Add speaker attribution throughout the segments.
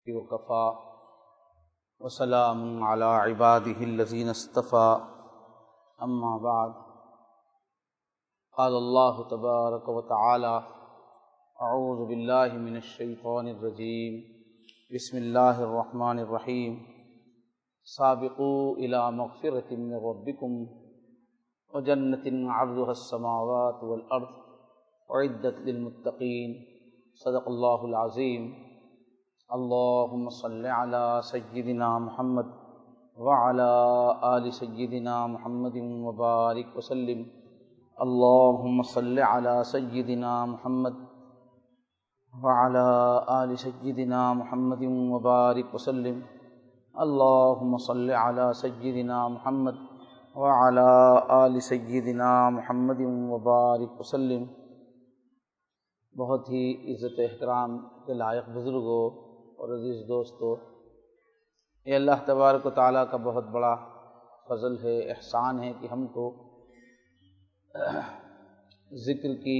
Speaker 1: وكفى وسلام على عباده الذين اصطفى أما بعد قال الله تبارك وتعالى أعوذ بالله من الشيطان الرجيم بسم الله الرحمن الرحيم سابقوا إلى مغفرة من ربكم وجنة عرضها السماوات والأرض أعدت للمتقين صدق الله العظيم اللهم صل على سيدنا محمد وعلى آل سيدنا محمد وبارك وسلم اللهم صل على سيدنا محمد وعلى آل سيدنا محمد وبارك وسلم اللهم صل على سيدنا محمد وعلى آل سيدنا محمد وبارك وسلم۔ بہت ہی عزت و احترام کے لائق بزرگوں اور عزیز دوستو، یہ اللہ تبارک و تعالیٰ کا بہت بڑا فضل ہے، احسان ہے کہ ہم کو ذکر کی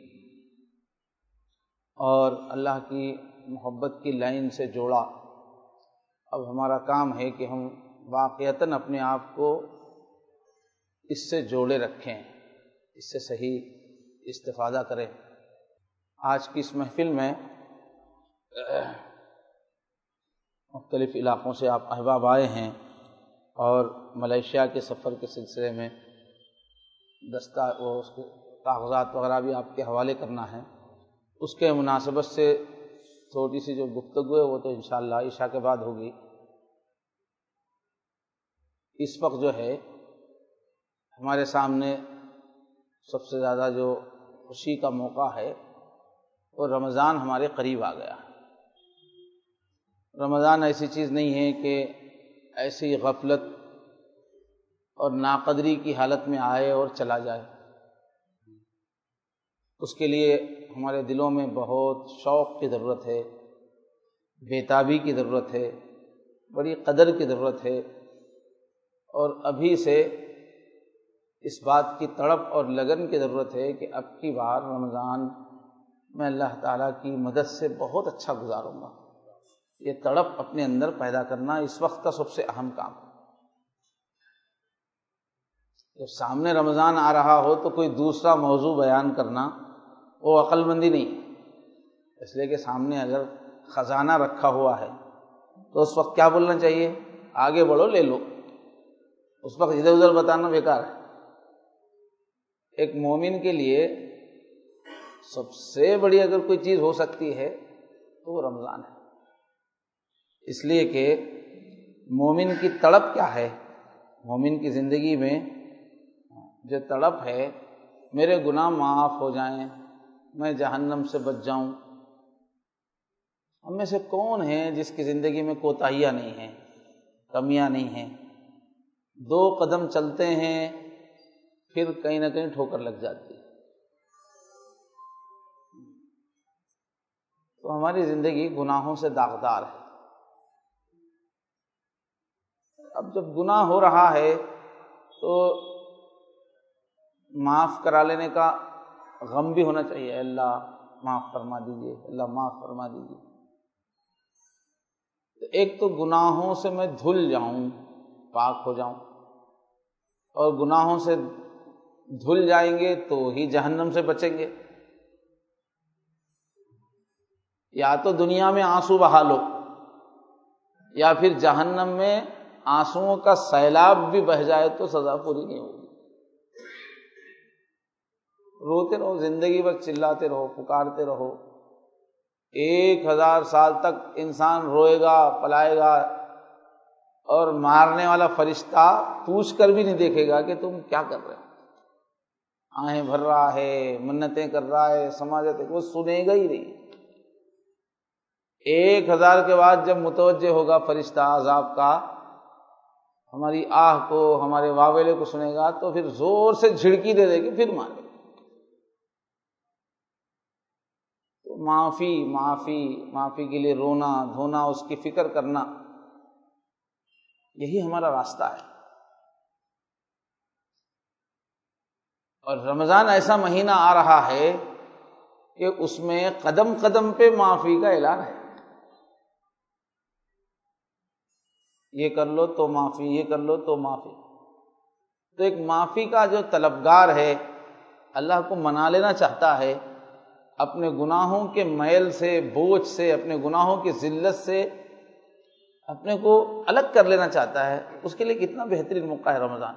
Speaker 1: اور اللہ کی محبت کی لائن سے جوڑا۔ اب ہمارا کام ہے کہ ہم واقعتاً اپنے آپ کو اس سے جوڑے رکھیں، اس سے صحیح استفادہ کریں۔ آج کی اس محفل میں مختلف علاقوں سے آپ احباب آئے ہیں اور ملیشیا کے سفر کے سلسلے میں اس کے کاغذات وغیرہ بھی آپ کے حوالے کرنا ہے۔ اس کے مناسبت سے چھوٹی سی جو گفتگو ہے وہ تو انشاءاللہ عشاء کے بعد ہوگی۔ اس وقت جو ہے ہمارے سامنے سب سے زیادہ جو خوشی کا موقع ہے وہ رمضان ہمارے قریب آ گیا۔ رمضان ایسی چیز نہیں ہے کہ ایسی غفلت اور ناقدری کی حالت میں آئے اور چلا جائے۔ اس کے لیے ہمارے دلوں میں بہت شوق کی ضرورت ہے، بےتابی کی ضرورت ہے، بڑی قدر کی ضرورت ہے، اور ابھی سے اس بات کی تڑپ اور لگن کی ضرورت ہے کہ اب کی بار رمضان میں اللہ تعالیٰ کی مدد سے بہت اچھا گزاروں گا۔ یہ تڑپ اپنے اندر پیدا کرنا اس وقت کا سب سے اہم کام ہے۔ جب سامنے رمضان آ رہا ہو تو کوئی دوسرا موضوع بیان کرنا وہ عقل مندی نہیں ہے، اس لیے کہ سامنے اگر خزانہ رکھا ہوا ہے تو اس وقت کیا بولنا چاہیے؟ آگے بڑھو، لے لو۔ اس وقت ادھر ادھر بتانا بیکار ہے۔ ایک مومن کے لیے سب سے بڑی اگر کوئی چیز ہو سکتی ہے تو وہ رمضان ہے، اس لیے کہ مومن کی تڑپ کیا ہے؟ مومن کی زندگی میں جو تڑپ ہے میرے گناہ معاف ہو جائیں، میں جہنم سے بچ جاؤں۔ ہم میں سے کون ہے جس کی زندگی میں کوتاہیاں نہیں ہیں، کمیاں نہیں ہیں؟ 2 قدم چلتے ہیں پھر کہیں نہ کہیں ٹھوکر لگ جاتی ہے۔ تو ہماری زندگی گناہوں سے داغدار ہے۔ اب جب گناہ ہو رہا ہے تو معاف کرا لینے کا غم بھی ہونا چاہیے، اللہ معاف فرما دیجیے، اللہ معاف فرما دیجیے۔ ایک تو گناہوں سے میں دھل جاؤں، پاک ہو جاؤں، اور گناہوں سے دھل جائیں گے تو ہی جہنم سے بچیں گے۔ یا تو دنیا میں آنسو بہا لو، یا پھر جہنم میں آنسوؤں کا سیلاب بھی بہہ جائے تو سزا پوری نہیں ہوگی۔ روتے رہو، زندگی بھر چلاتے رہو، پکارتے رہو۔ 1000 سال تک انسان روئے گا، پلائے گا، اور مارنے والا فرشتہ پوچھ کر بھی نہیں دیکھے گا کہ تم کیا کر رہے ہو۔ آہیں بھر رہا ہے، منتیں کر رہا ہے، سماجت ہے، وہ سنے گا ہی نہیں۔ 1000 کے بعد جب متوجہ ہوگا فرشتہ عذاب کا، ہماری آہ کو، ہمارے واویلے کو سنے گا تو پھر زور سے جھڑکی دے دے گی، پھر مارے گا۔ تو معافی کے لیے رونا دھونا، اس کی فکر کرنا، یہی ہمارا راستہ ہے۔ اور رمضان ایسا مہینہ آ رہا ہے کہ اس میں قدم قدم پہ معافی کا اعلان ہے۔ یہ کر لو تو معافی، یہ کر لو تو معافی۔ تو ایک معافی کا جو طلبگار ہے، اللہ کو منا لینا چاہتا ہے، اپنے گناہوں کے میل سے، بوجھ سے، اپنے گناہوں کی ذلت سے اپنے کو الگ کر لینا چاہتا ہے، اس کے لیے کتنا بہترین موقع ہے رمضان۔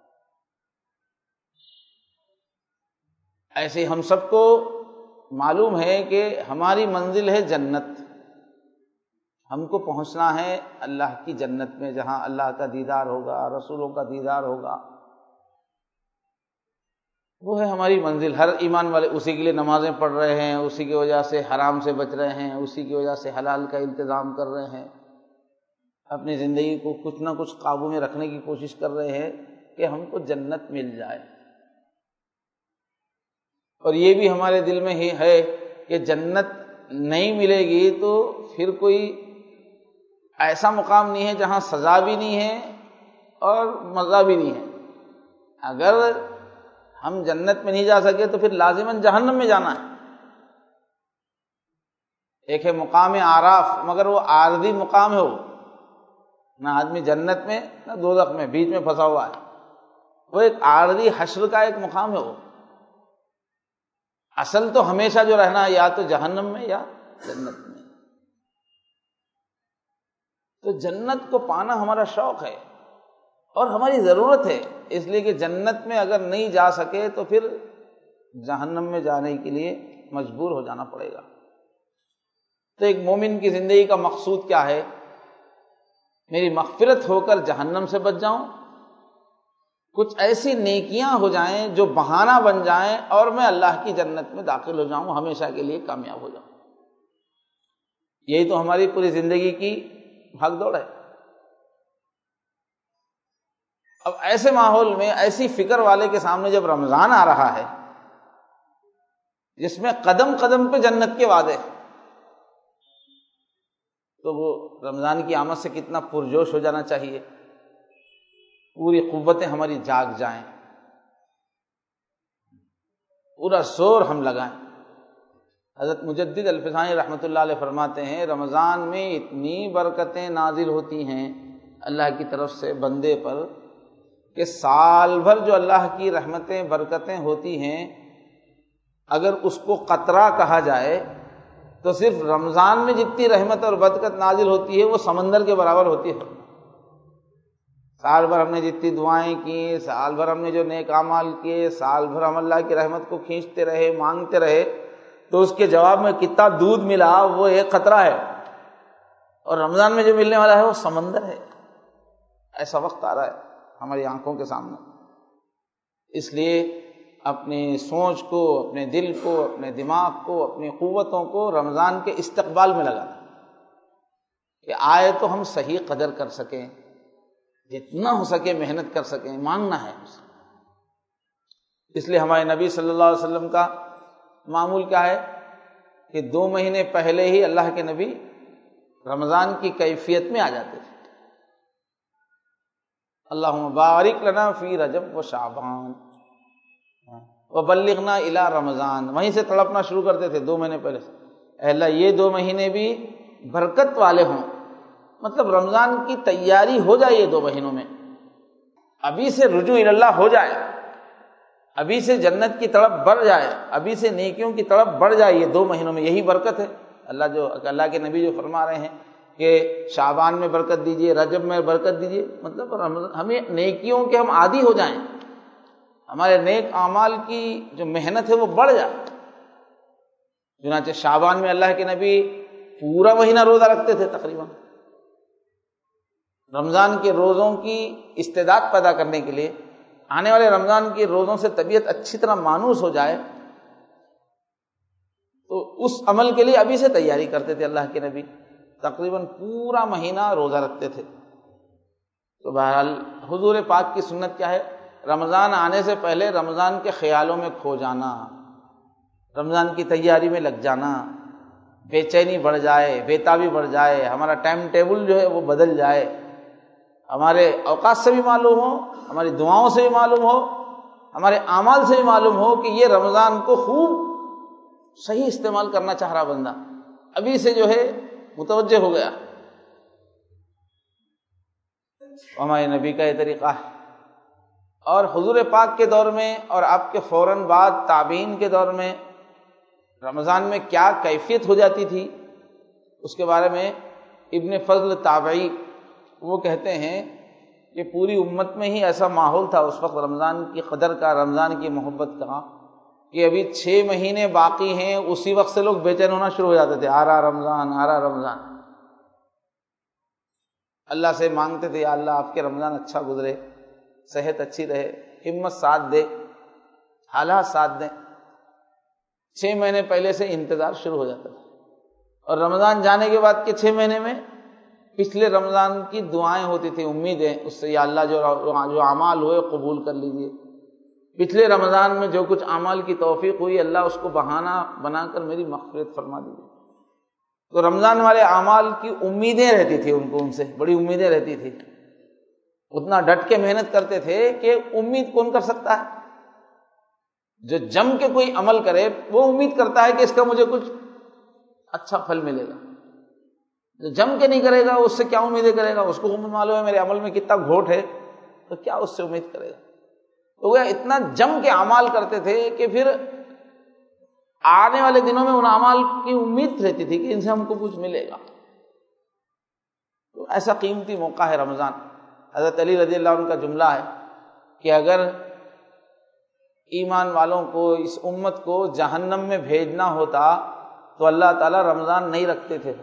Speaker 1: ایسے ہم سب کو معلوم ہے کہ ہماری منزل ہے جنت، ہم کو پہنچنا ہے اللہ کی جنت میں، جہاں اللہ کا دیدار ہوگا، رسولوں کا دیدار ہوگا، وہ ہے ہماری منزل۔ ہر ایمان والے اسی کے لیے نمازیں پڑھ رہے ہیں، اسی کی وجہ سے حرام سے بچ رہے ہیں، اسی کی وجہ سے حلال کا انتظام کر رہے ہیں، اپنی زندگی کو کچھ نہ کچھ قابو میں رکھنے کی کوشش کر رہے ہیں کہ ہم کو جنت مل جائے۔ اور یہ بھی ہمارے دل میں ہی ہے کہ جنت نہیں ملے گی تو پھر کوئی ایسا مقام نہیں ہے جہاں سزا بھی نہیں ہے اور مزہ بھی نہیں ہے۔ اگر ہم جنت میں نہیں جا سکے تو پھر لازماً جہنم میں جانا ہے۔ ایک ہے مقام آراف، مگر وہ عارضی مقام ہے، وہ نہ آدمی جنت میں نہ دوزخ میں، بیچ میں پھنسا ہوا ہے۔ وہ ایک عارضی حشر کا ایک مقام ہے، وہ اصل تو ہمیشہ جو رہنا ہے یا تو جہنم میں یا جنت میں۔ تو جنت کو پانا ہمارا شوق ہے اور ہماری ضرورت ہے، اس لیے کہ جنت میں اگر نہیں جا سکے تو پھر جہنم میں جانے کے لیے مجبور ہو جانا پڑے گا۔ تو ایک مومن کی زندگی کا مقصود کیا ہے؟ میری مغفرت ہو کر جہنم سے بچ جاؤں، کچھ ایسی نیکیاں ہو جائیں جو بہانہ بن جائیں اور میں اللہ کی جنت میں داخل ہو جاؤں، ہمیشہ کے لیے کامیاب ہو جاؤں۔ یہی تو ہماری پوری زندگی کی بھاگ دوڑ ہے۔ اب ایسے ماحول میں، ایسی فکر والے کے سامنے جب رمضان آ رہا ہے جس میں قدم قدم پہ جنت کے وعدے، تو وہ رمضان کی آمد سے کتنا پرجوش ہو جانا چاہیے، پوری قوتیں ہماری جاگ جائیں، پورا زور ہم لگائیں۔ حضرت مجدد الفسانی رحمۃ اللہ علیہ فرماتے ہیں رمضان میں اتنی برکتیں نازل ہوتی ہیں اللہ کی طرف سے بندے پر کہ سال بھر جو اللہ کی رحمتیں برکتیں ہوتی ہیں، اگر اس کو قطرہ کہا جائے تو صرف رمضان میں جتنی رحمت اور برکت نازل ہوتی ہے وہ سمندر کے برابر ہوتی ہے۔ سال بھر ہم نے جتنی دعائیں کی، سال بھر ہم نے جو نیک اعمال کیے، سال بھر ہم اللہ کی رحمت کو کھینچتے رہے، مانگتے رہے، تو اس کے جواب میں کتنا دودھ ملا وہ ایک قطرہ ہے، اور رمضان میں جو ملنے والا ہے وہ سمندر ہے۔ ایسا وقت آ رہا ہے ہماری آنکھوں کے سامنے۔ اس لیے اپنی سوچ کو، اپنے دل کو، اپنے دماغ کو، اپنی قوتوں کو رمضان کے استقبال میں لگانا کہ آئے تو ہم صحیح قدر کر سکیں، جتنا ہو سکے محنت کر سکیں، مانگنا ہے اسے۔ اس لیے ہمارے نبی صلی اللہ علیہ وسلم کا معمول کیا ہے کہ 2 مہینے پہلے ہی اللہ کے نبی رمضان کی کیفیت میں آ جاتے تھے۔ اللہم بارک لنا فی رجب و شعبان وبلغنا الی رمضان، وہیں سے تڑپنا شروع کرتے تھے 2 مہینے پہلے سے، اے اللہ یہ 2 مہینے بھی برکت والے ہوں، مطلب رمضان کی تیاری ہو جائے یہ 2 مہینوں میں، ابھی سے رجوع اللہ ہو جائے، ابھی سے جنت کی طرف بڑھ جائے، ابھی سے نیکیوں کی طرف بڑھ جائے، یہ 2 مہینوں میں یہی برکت ہے۔ اللہ کے نبی جو فرما رہے ہیں کہ شعبان میں برکت دیجیے، رجب میں برکت دیجیے، مطلب ہمیں نیکیوں کے ہم عادی ہو جائیں، ہمارے نیک اعمال کی جو محنت ہے وہ بڑھ جائے۔ چنانچہ شعبان میں اللہ کے نبی پورا مہینہ روزہ رکھتے تھے تقریباً، رمضان کے روزوں کی استعداد پیدا کرنے کے لیے، آنے والے رمضان کے روزوں سے طبیعت اچھی طرح مانوس ہو جائے، تو اس عمل کے لیے ابھی سے تیاری کرتے تھے اللہ کے نبی، تقریباً پورا مہینہ روزہ رکھتے تھے۔ تو بہرحال حضور پاک کی سنت کیا ہے؟ رمضان آنے سے پہلے رمضان کے خیالوں میں کھو جانا، رمضان کی تیاری میں لگ جانا، بے چینی بڑھ جائے، بےتابی بڑھ جائے، ہمارا ٹائم ٹیبل جو ہے وہ بدل جائے، ہمارے اوقات سے بھی معلوم ہو، ہماری دعاؤں سے بھی معلوم ہو، ہمارے اعمال سے بھی معلوم ہو کہ یہ رمضان کو خوب صحیح استعمال کرنا چاہ رہا بندہ، ابھی سے جو ہے متوجہ ہو گیا۔ ہمارے نبی کا یہ طریقہ ہے۔ اور حضور پاک کے دور میں اور آپ کے فوراً بعد تابعین کے دور میں رمضان میں کیا کیفیت ہو جاتی تھی، اس کے بارے میں ابن فضل تابعی وہ کہتے ہیں کہ پوری امت میں ہی ایسا ماحول تھا اس وقت رمضان کی قدر کا، رمضان کی محبت کا، کہ ابھی 6 مہینے باقی ہیں، اسی وقت سے لوگ بے چین ہونا شروع ہو جاتے تھے، آ رہا رمضان، آ رہا رمضان۔ اللہ سے مانگتے تھے یا اللہ آپ کے رمضان اچھا گزرے، صحت اچھی رہے، ہمت ساتھ دے، حالات ساتھ دیں۔ 6 مہینے پہلے سے انتظار شروع ہو جاتا تھا، اور رمضان جانے کے بعد کے 6 مہینے میں پچھلے رمضان کی دعائیں ہوتی تھیں، امیدیں اس سے، یا اللہ جو اعمال ہوئے قبول کر لیجئے، پچھلے رمضان میں جو کچھ اعمال کی توفیق ہوئی اللہ اس کو بہانہ بنا کر میری مغفرت فرما دیجیے۔ تو رمضان والے اعمال کی امیدیں رہتی تھی ان سے بڑی امیدیں رہتی تھی، اتنا ڈٹ کے محنت کرتے تھے کہ امید کون کر سکتا ہے؟ جو جم کے کوئی عمل کرے وہ امید کرتا ہے کہ اس کا مجھے کچھ اچھا پھل ملے گا، جو جم کے نہیں کرے گا اس سے کیا امیدیں کرے گا؟ اس کو معلوم ہے میرے عمل میں کتنا گھوٹ ہے، تو کیا اس سے امید کرے گا؟ تو وہ اتنا جم کے اعمال کرتے تھے کہ پھر آنے والے دنوں میں ان اعمال کی امید رہتی تھی کہ ان سے ہم کو کچھ ملے گا۔ تو ایسا قیمتی موقع ہے رمضان۔ حضرت علی رضی اللہ عنہ کا جملہ ہے کہ اگر ایمان والوں کو، اس امت کو جہنم میں بھیجنا ہوتا تو اللہ تعالیٰ رمضان نہیں رکھتے تھے،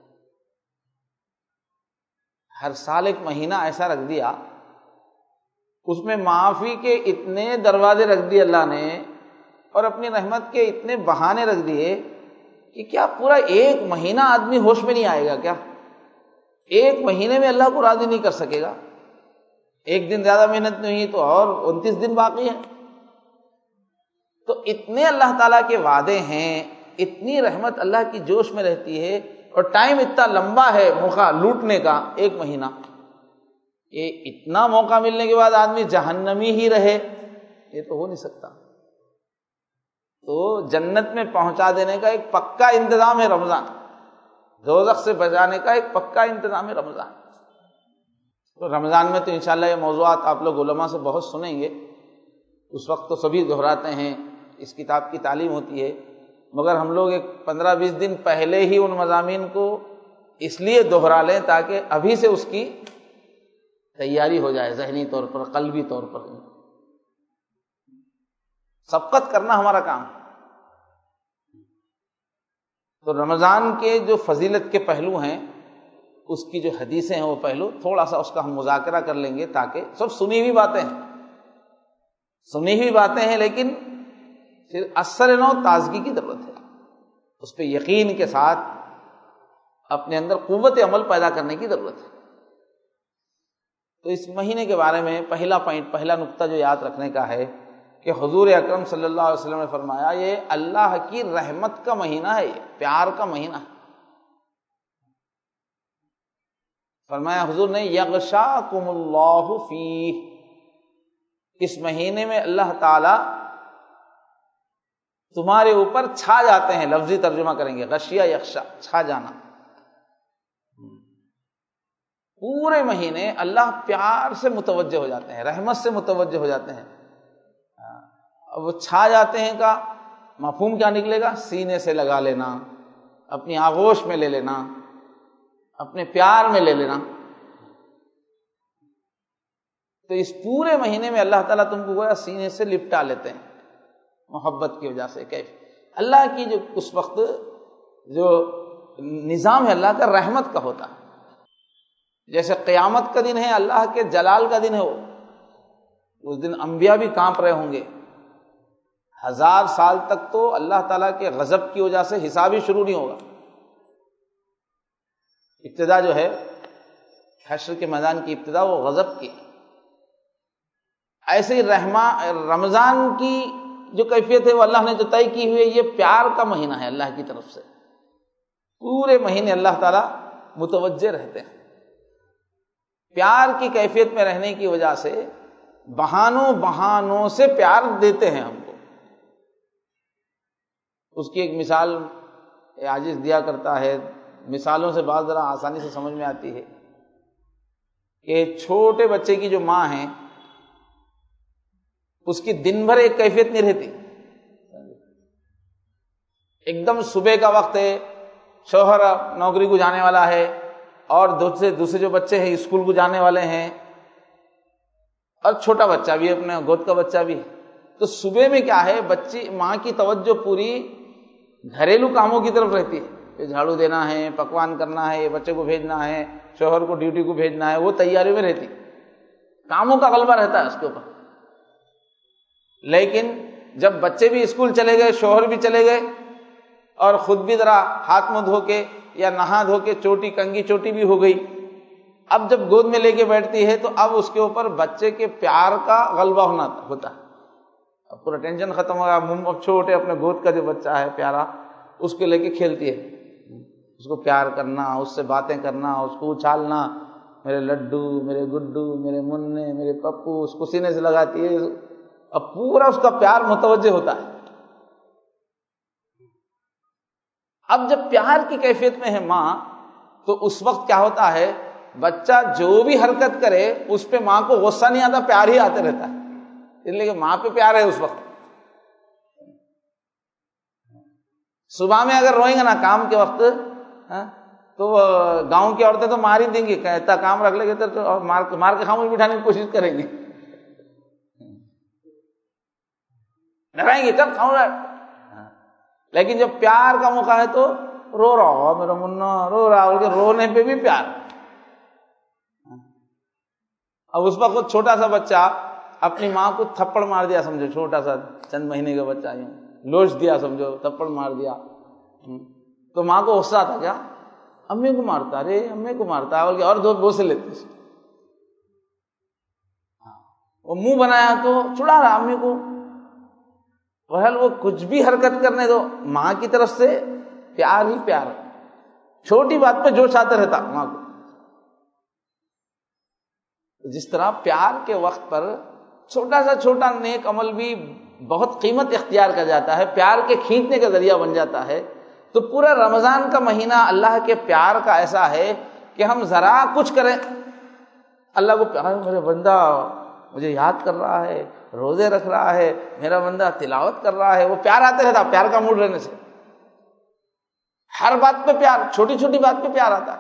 Speaker 1: ہر سال ایک مہینہ ایسا رکھ دیا، اس میں معافی کے اتنے دروازے رکھ دیے اللہ نے، اور اپنی رحمت کے اتنے بہانے رکھ دیے کہ کیا پورا ایک مہینہ آدمی ہوش میں نہیں آئے گا؟ کیا ایک مہینے میں اللہ کو راضی نہیں کر سکے گا؟ ایک دن زیادہ محنت نہیں ہوئی تو اور 29 دن باقی ہیں۔ تو اتنے اللہ تعالیٰ کے وعدے ہیں، اتنی رحمت اللہ کی جوش میں رہتی ہے، اور ٹائم اتنا لمبا ہے موقع لوٹنے کا، 1 مہینہ، یہ اتنا موقع ملنے کے بعد آدمی جہنمی ہی رہے، یہ تو ہو نہیں سکتا۔ تو جنت میں پہنچا دینے کا ایک پکا انتظام ہے رمضان، دوزخ سے بچانے کا ایک پکا انتظام ہے رمضان۔ تو رمضان میں تو انشاءاللہ یہ موضوعات آپ لوگ علماء سے بہت سنیں گے، اس وقت تو سبھی دہراتے ہیں، اس کتاب کی تعلیم ہوتی ہے، مگر ہم لوگ ایک 15-20 دن پہلے ہی ان مضامین کو اس لیے دہرا لیں تاکہ ابھی سے اس کی تیاری ہو جائے، ذہنی طور پر، قلبی طور پر۔ سبقت کرنا ہمارا کام ہے۔ تو رمضان کے جو فضیلت کے پہلو ہیں، اس کی جو حدیثیں ہیں وہ پہلو تھوڑا سا اس کا ہم مذاکرہ کر لیں گے، تاکہ سب سنی ہوئی باتیں ہیں لیکن پھر اثر نو تازگی کی ضرورت ہے، اس پہ یقین کے ساتھ اپنے اندر قوت عمل پیدا کرنے کی ضرورت ہے۔ تو اس مہینے کے بارے میں پہلا نقطہ جو یاد رکھنے کا ہے کہ حضور اکرم صلی اللہ علیہ وسلم نے فرمایا یہ اللہ کی رحمت کا مہینہ ہے، یہ پیار کا مہینہ ہے۔ فرمایا حضور نے یغشاکم اللہ فیہ، اس مہینے میں اللہ تعالی تمہارے اوپر چھا جاتے ہیں، لفظی ترجمہ کریں گے، غشیہ یغشا، چھا جانا۔ پورے مہینے اللہ پیار سے متوجہ ہو جاتے ہیں، رحمت سے متوجہ ہو جاتے ہیں۔ اب وہ چھا جاتے ہیں کا مفہوم کیا نکلے گا؟ سینے سے لگا لینا، اپنی آغوش میں لے لینا، اپنے پیار میں لے لینا۔ تو اس پورے مہینے میں اللہ تعالیٰ تم کو گویا سینے سے لپٹا لیتے ہیں محبت کی وجہ سے۔ کیف اللہ کی جو اس وقت جو نظام ہے اللہ کا رحمت کا ہوتا ہے، جیسے قیامت کا دن ہے اللہ کے جلال کا دن ہے، اس دن انبیاء بھی کانپ رہے ہوں گے، 1000 سال تک تو اللہ تعالیٰ کے غضب کی وجہ سے حساب ہی شروع نہیں ہوگا۔ ابتدا جو ہے حشر کے میدان کی ابتدا وہ غضب کی، ایسے ہی رمضان کی جو کیفیت ہے وہ اللہ نے جو طے کی ہوئی ہے، یہ پیار کا مہینہ ہے اللہ کی طرف سے۔ پورے مہینے اللہ تعالیٰ متوجہ رہتے ہیں، پیار کی کیفیت میں رہنے کی وجہ سے بہانوں سے پیار دیتے ہیں ہم کو۔ اس کی ایک مثال عاجز دیا کرتا ہے، مثالوں سے بات ذرا آسانی سے سمجھ میں آتی ہے کہ چھوٹے بچے کی جو ماں ہے اس کی دن بھر ایک کیفیت نہیں رہتی. ایک دم صبح کا وقت ہے، شوہر نوکری کو جانے والا ہے اور دوسرے جو بچے ہیں اسکول کو جانے والے ہیں اور چھوٹا بچہ بھی اپنے گود کا بچہ بھی. تو صبح میں کیا ہے، بچی ماں کی توجہ پوری گھریلو کاموں کی طرف رہتی ہے، یہ جھاڑو دینا ہے، پکوان کرنا ہے، بچے کو بھیجنا ہے، شوہر کو ڈیوٹی کو بھیجنا ہے، وہ تیاری میں رہتی، کاموں کا غلبہ رہتا ہے اس کے اوپر. لیکن جب بچے بھی اسکول چلے گئے، شوہر بھی چلے گئے اور خود بھی ذرا ہاتھ منہ دھو کے یا نہا دھو کے چوٹی کنگھی چوٹی بھی ہو گئی، اب جب گود میں لے کے بیٹھتی ہے تو اب اس کے اوپر بچے کے پیار کا غلبہ ہوتا ہے. اب پورا ٹینشن ختم ہو گیا، اب چھوٹے اپنے گود کا جو بچہ ہے پیارا، اس کو لے کے کھیلتی ہے، اس کو پیار کرنا، اس سے باتیں کرنا، اس کو اچھالنا، میرے لڈو، میرے گڈو، میرے مننے، میرے پپو، اس کو سینے سے لگاتی ہے. اب پورا اس کا پیار متوجہ ہوتا ہے. اب جب پیار کی کیفیت میں ہے ماں تو اس وقت کیا ہوتا ہے، بچہ جو بھی حرکت کرے اس پہ ماں کو غصہ نہیں آتا، پیار ہی آتے رہتا ہے، اس لیے کہ ماں پہ پیار ہے اس وقت. صبح میں اگر روئیں گے نا کام کے وقت تو گاؤں کی عورتیں تو مار ہی دیں گی، اتنا کام رکھ لیں گے تو مار کے خاموش بٹھانے کی کوشش کریں گی، ڈرائیں گے کب خاموش. لیکن جب پیار کا موقع ہے تو رو رہا ہو میرا منا، رو رہا ہو، رونے پہ بھی پیار. اب اس وقت چھوٹا سا بچہ اپنی ماں کو تھپڑ مار دیا سمجھو، چھوٹا سا چند مہینے کا بچہ لوچ دیا سمجھو، تھپڑ مار دیا، تو ماں کو غصہ آتا، کیا امی کو مارتا، ارے امی کو مارتا، اور دو بوسے لیتے، وہ منہ بنایا تو چڑا رہا امی کو. وہ کچھ بھی حرکت کرنے دو، ماں کی طرف سے پیار ہی پیار، چھوٹی بات پہ جوش آتا رہتا ماں کو. جس طرح پیار کے وقت پر چھوٹا سا چھوٹا نیک عمل بھی بہت قیمت اختیار کر جاتا ہے، پیار کے کھینچنے کا ذریعہ بن جاتا ہے. تو پورا رمضان کا مہینہ اللہ کے پیار کا ایسا ہے کہ ہم ذرا کچھ کریں اللہ کو پیار، میرے بندہ مجھے یاد کر رہا ہے، روزے رکھ رہا ہے، میرا بندہ تلاوت کر رہا ہے، وہ پیار آتے رہتا، پیار کا موڈ رہنے سے ہر بات پہ پیار، چھوٹی چھوٹی بات پہ پیار آتا ہے.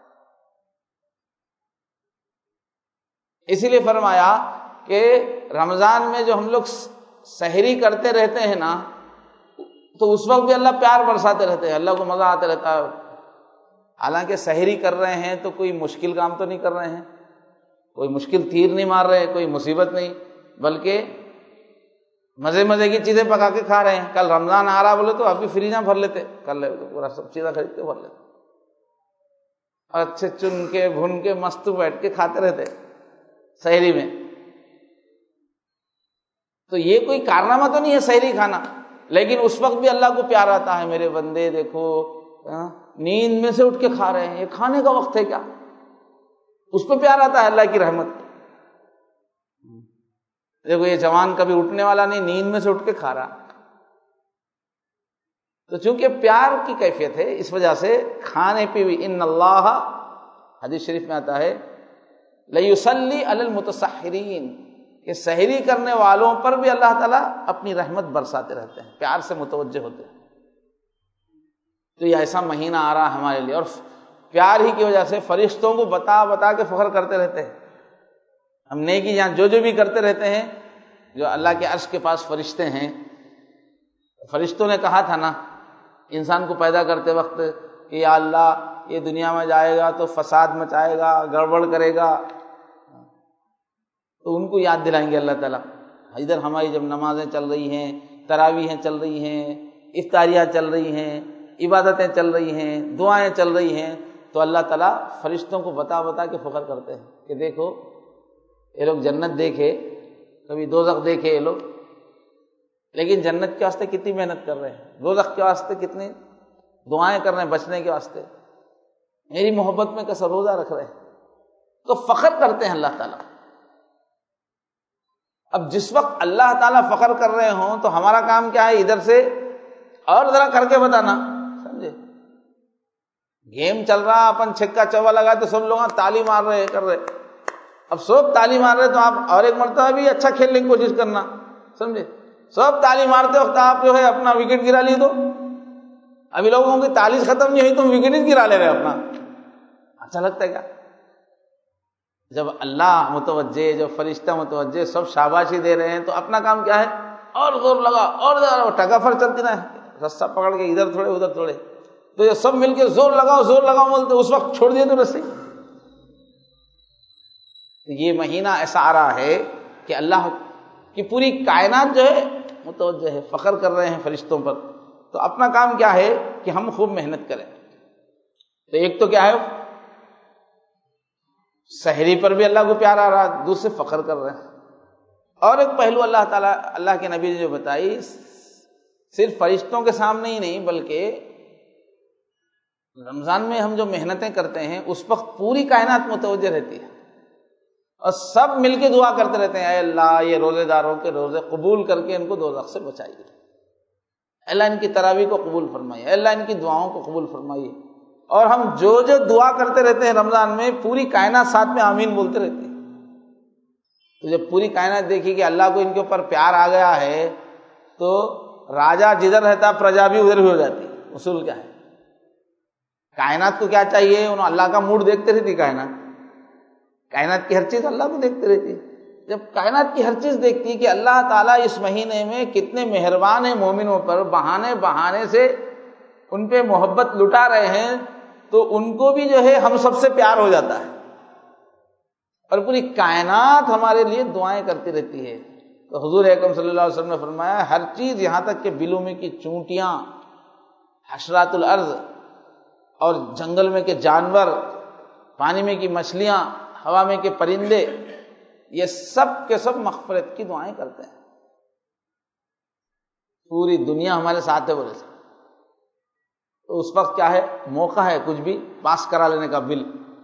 Speaker 1: اسی لیے فرمایا کہ رمضان میں جو ہم لوگ سحری کرتے رہتے ہیں نا تو اس وقت بھی اللہ پیار برساتے رہتے ہیں، اللہ کو مزہ آتے رہتا ہے. حالانکہ سحری کر رہے ہیں تو کوئی مشکل کام تو نہیں کر رہے ہیں، کوئی مشکل تیر نہیں مار رہے، کوئی مصیبت نہیں، بلکہ مزے مزے کی چیزیں پکا کے کھا رہے ہیں. کل رمضان آ رہا بولے تو ابھی فریجاں بھر لیتے، کل پورا سب چیزیں خرید کے بھر لیتے، اچھے چن کے بھن کے مست بیٹھ کے کھاتے رہتے سحری میں. تو یہ کوئی کارنامہ تو نہیں ہے سحری کھانا، لیکن اس وقت بھی اللہ کو پیار آتا ہے، میرے بندے دیکھو نیند میں سے اٹھ کے کھا رہے ہیں، یہ کھانے کا وقت ہے کیا، اس پہ پیار آتا ہے اللہ کی رحمت. دیکھو یہ جوان کبھی اٹھنے والا نہیں، نیند میں سے اٹھ کے کھا رہا. تو چونکہ پیار کی کیفیت ہے اس وجہ سے کھانے پہ بھی ان اللہ، حدیث شریف میں آتا ہے لیصلی علی المتسحرین، کہ سحری کرنے والوں پر بھی اللہ تعالیٰ اپنی رحمت برساتے رہتے ہیں، پیار سے متوجہ ہوتے ہیں. تو یہ ایسا مہینہ آ رہا ہے ہمارے لیے، اور پیار ہی کی وجہ سے فرشتوں کو بتا بتا کے فخر کرتے رہتے ہیں. ہم نیکی جہاں جو بھی کرتے رہتے ہیں، جو اللہ کے عرش کے پاس فرشتے ہیں، فرشتوں نے کہا تھا نا انسان کو پیدا کرتے وقت کہ یا اللہ یہ دنیا میں جائے گا تو فساد مچائے گا، گڑبڑ کرے گا، تو ان کو یاد دلائیں گے اللہ تعالیٰ. ادھر ہماری جب نمازیں چل رہی ہیں، تراویحیں چل رہی ہیں، افطاریاں چل رہی ہیں، عبادتیں چل رہی ہیں، دعائیں چل رہی ہیں، تو اللہ تعالیٰ فرشتوں کو بتا بتا کے فخر کرتے ہیں کہ دیکھو یہ لوگ جنت دیکھے، کبھی دوزخ دیکھے یہ لوگ، لیکن جنت کے واسطے کتنی محنت کر رہے ہیں، دوزخ کے واسطے کتنی دعائیں کر رہے ہیں بچنے کے واسطے، میری محبت میں کیسا روزہ رکھ رہے ہیں. تو فخر کرتے ہیں اللہ تعالیٰ. اب جس وقت اللہ تعالیٰ فخر کر رہے ہوں تو ہمارا کام کیا ہے، ادھر سے اور ذرا کر کے بتانا، سمجھے. گیم چل رہا، اپن چھکا چوبا لگا تو سب لوگ تالی مار رہے کر رہے، اب سب تالی مار رہے تو آپ اور ایک مرتبہ بھی اچھا کھیلنے کی کوشش کرنا، سمجھے؟ سب تالی مارتے وقت آپ جو ہے اپنا وکٹ گرا لی، تو ابھی لوگوں کی تالی ختم نہیں ہوئی تم وکٹ ہی گرا لے رہے اپنا، اچھا لگتا ہے کیا؟ جب اللہ متوجہ، جب فرشتہ متوجہ، سب شاباشی دے رہے ہیں تو اپنا کام کیا ہے؟ اور زور لگا، اور ٹگا فر چلتی رہے، رسہ پکڑ کے ادھر تھوڑے ادھر تھوڑے، تو یہ سب مل کے زور لگاؤ بولتے اس وقت چھوڑ دیے تو رسی۔ یہ مہینہ ایسا آ رہا ہے کہ اللہ کی پوری کائنات جو ہے متوجہ ہے، فخر کر رہے ہیں فرشتوں پر، تو اپنا کام کیا ہے کہ ہم خوب محنت کریں۔ تو ایک تو کیا ہے، سحری پر بھی اللہ کو پیار آ رہا، دوسرے فخر کر رہے ہیں۔ اور ایک پہلو اللہ تعالیٰ، اللہ کے نبی نے جو بتائی، صرف فرشتوں کے سامنے ہی نہیں بلکہ رمضان میں ہم جو محنتیں کرتے ہیں اس وقت پوری کائنات متوجہ رہتی ہے اور سب مل کے دعا کرتے رہتے ہیں، اے اللہ یہ روزے داروں کے روزے قبول کر کے ان کو دوزخ سے بچائیے، اللہ ان کی تراویح کو قبول فرمائیے، اللہ ان کی دعاؤں کو قبول فرمائیے۔ اور ہم جو دعا کرتے رہتے ہیں رمضان میں، پوری کائنات ساتھ میں آمین بولتے رہتے ہیں۔ تو جب پوری کائنات دیکھی کہ اللہ کو ان کے اوپر پیار آ گیا ہے تو راجا جدھر رہتا پرجا بھی ادھر ہی ہو جاتی۔ اصول کیا ہے؟ کائنات کو کیا چاہیے؟ انہوں اللہ کا موڈ دیکھتے رہتی، کائنات کی ہر چیز اللہ کو دیکھتے رہتی۔ جب کائنات کی ہر چیز دیکھتی کہ اللہ تعالیٰ اس مہینے میں کتنے مہربان ہیں مومنوں پر، بہانے سے ان پہ محبت لٹا رہے ہیں، تو ان کو بھی جو ہے ہم سب سے پیار ہو جاتا ہے اور پوری کائنات ہمارے لیے دعائیں کرتی رہتی ہے۔ تو حضور اکرم صلی اللہ علیہ وسلم نے فرمایا ہر چیز، یہاں تک کہ بلوں میں کی چونٹیاں، حشرات الارض، اور جنگل میں کے جانور، پانی میں کی مچھلیاں، ہوا میں کے پرندے، یہ سب کے سب مغفرت کی دعائیں کرتے ہیں۔ پوری دنیا ہمارے ساتھ ہے بولے سے، تو اس وقت کیا ہے؟ موقع ہے کچھ بھی پاس کرا لینے کا بل۔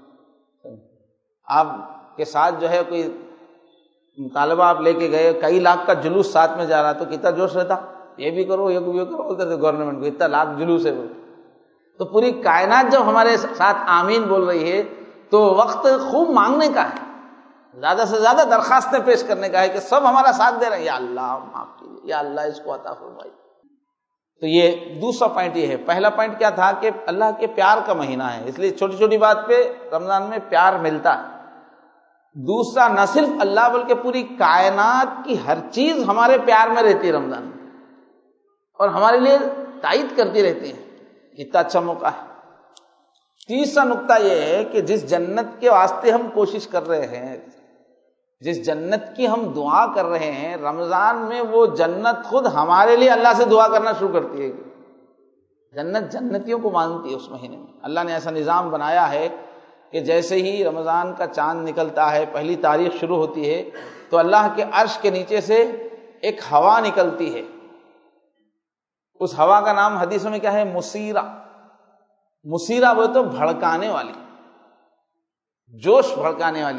Speaker 1: آپ کے ساتھ جو ہے کوئی مطالبہ آپ لے کے گئے، کئی لاکھ کا جلوس ساتھ میں جا رہا، تو کتنا جوش رہتا، یہ بھی کرو یہ کرو بولتے تھے گورنمنٹ کو، اتنا لاکھ جلوس ہے بولتے۔ تو پوری کائنات جب ہمارے ساتھ آمین بول رہی ہے تو وقت خوب مانگنے کا ہے، زیادہ سے زیادہ درخواستیں پیش کرنے کا ہے کہ سب ہمارا ساتھ دے رہے ہیں، یا اللہ معاف کیجیے، یا اللہ اس کو عطا فرمائیے۔ تو یہ دوسرا پوائنٹ یہ ہے۔ پہلا پوائنٹ کیا تھا کہ اللہ کے پیار کا مہینہ ہے، اس لیے چھوٹی چھوٹی بات پہ رمضان میں پیار ملتا ہے۔ دوسرا، نہ صرف اللہ بلکہ پوری کائنات کی ہر چیز ہمارے پیار میں رہتی ہے رمضان میں، اور ہمارے لیے تائید کرتی رہتی ہے، کتنا اچھا موقع ہے۔ تیسرا نقطہ یہ ہے کہ جس جنت کے واسطے ہم کوشش کر رہے ہیں، جس جنت کی ہم دعا کر رہے ہیں، رمضان میں وہ جنت خود ہمارے لیے اللہ سے دعا کرنا شروع کرتی ہے۔ جنت جنتیوں کو مانگتی ہے اس مہینے میں۔ اللہ نے ایسا نظام بنایا ہے کہ جیسے ہی رمضان کا چاند نکلتا ہے، پہلی تاریخ شروع ہوتی ہے، تو اللہ کے عرش کے نیچے سے ایک ہوا نکلتی ہے۔ اس ہوا کا نام حدیثوں میں کیا ہے؟ مسیرہ۔ مسیرہ وہ تو بھڑکانے والی، جوش بھڑکانے والی۔